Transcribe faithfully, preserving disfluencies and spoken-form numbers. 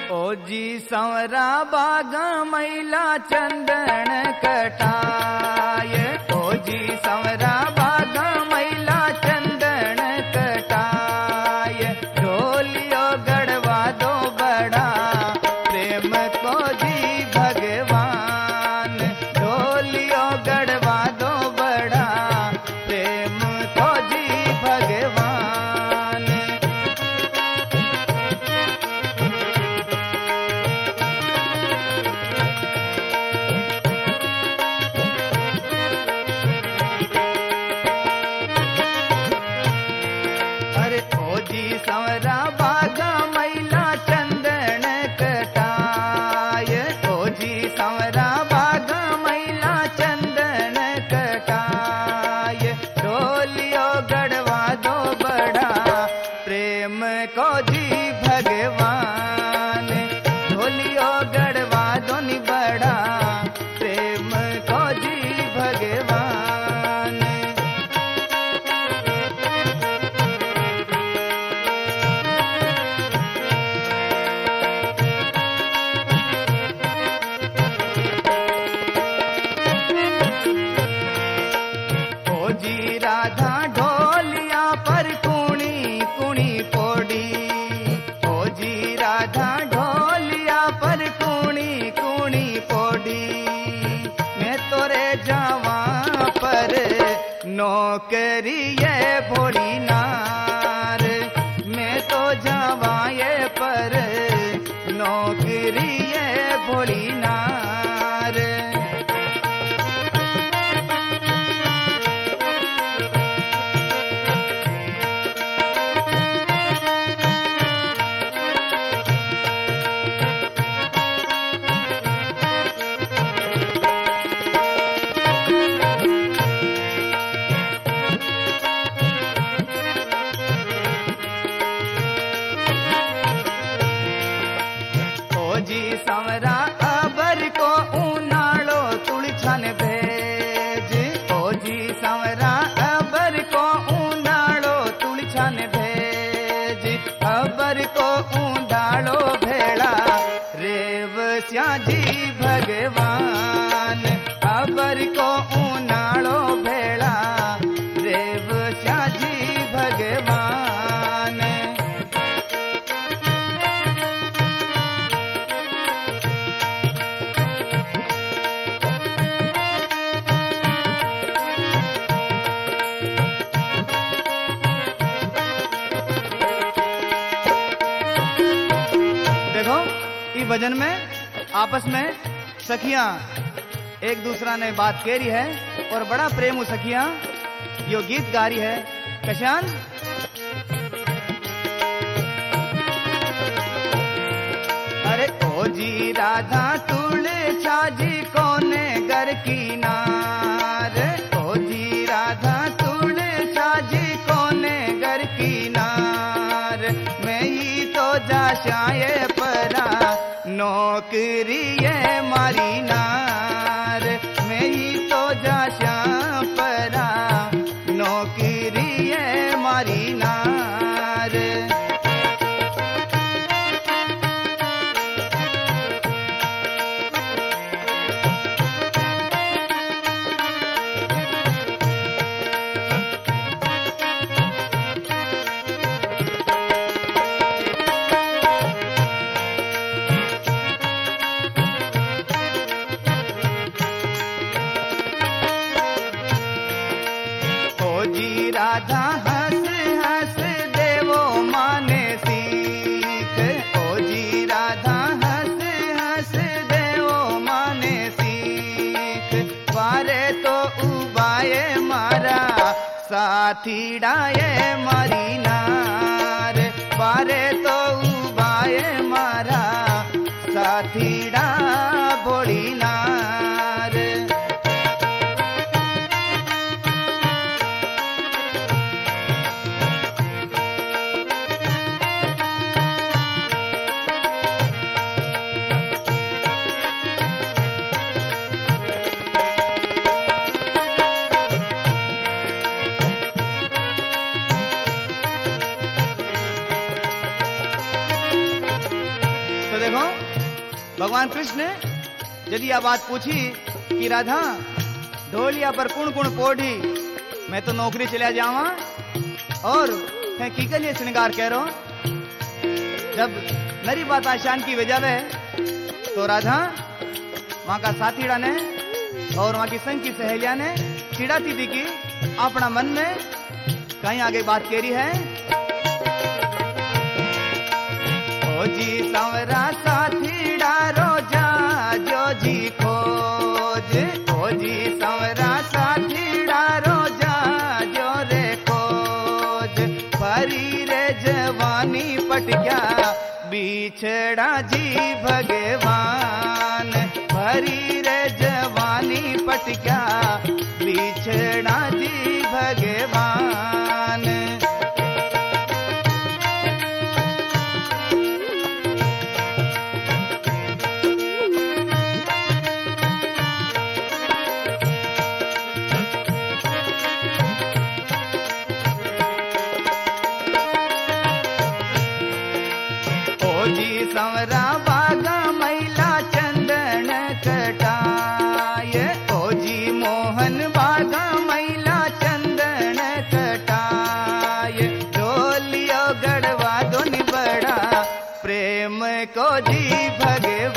ओ जी संवरा बाग मैला चंदन कटाय, ओ जी संवरा बाग मैला चंदन कटाय, ढोलियो गढ़वा दो बड़ा प्रेम को जी भगवान, ढोलियो गढ़वा दो बड़ा प्रेम को जी भगवान। संवरा बाग मैला चंदन कटाय, ओ जी संवरा बाग मैला चंदन कटाय, ढोलियो गढ़वा दो बड़ा प्रेम को जी भगवान, ढोलियो गढ़वा दो नि बड़ा प्रेम को जी भगवान। राधा ढोलिया पर कुणी कुणी पोड़ी, ओ जी राधा ढोलिया पर कुणी कुणी पोड़ी, मैं तोरे जावा पर नौकरी ये भोली नार, मैं तो जावा ये पर नौकरी ये भोली नार। संवरा अबर को उनाड़ो तुलछन भेज, ओ जी संवरा अबर को उनाड़ो तुलछन भेज, अबर को उंडाड़ो भेड़ा रेव श्या जी भगवान, अबर को उनाड़ो भेड़ा रेव श्या जी भगवान। भजन में आपस में सखियां एक दूसरा ने बात कह रही है और बड़ा प्रेम सखियां यो गीत गा रही है। कशान अरे ओ जी राधा तुलछा जी कोने घर की नार, ओ जी राधा तुलछा जी कोने घर की नार, मैं ही तो जाशाए परा नौकरी ये मारी नार, मैं ही तो जाशा परा नौकरी ये मारी नार। राधा हंस हंस देवो माने सीख, ओ जी राधा हंस हंस देवो माने सीख, पारे तो उबाए मारा साथी डाये मारी नार, पारे तो उबाए मारा साथी डा बोली नार। देखो भगवान कृष्ण यदि यह बात पूछी कि राधा ढोलिया पर कुण कुण पोढ़ी, मैं तो नौकरी चला जावा और है की के लिए श्रृंगार कह रहा जब नरी बात आशान की वजह है तो राधा वहां का साथीड़ा ने और वहां की संग की सहेलिया ने चिड़ाती थी कि अपना मन में कहीं आगे बात कह रही है। ओ जी सांवरा साथीड़ा रोजा जो जी खोज, ओ जी सांवरा साथीड़ा रोजा जो रे खोज, भरी रे जवानी पटक्या बिछड़ा जी भगवान, भरी रे जवानी पटक्या बिछड़ा जी भगवान। संवरा बागा मैला चंदन कटाए, ओ जी मोहन बागा मैला चंदन कटाए, ढोलियो गढ़वा दोनी बड़ा प्रेम को जी भगवान।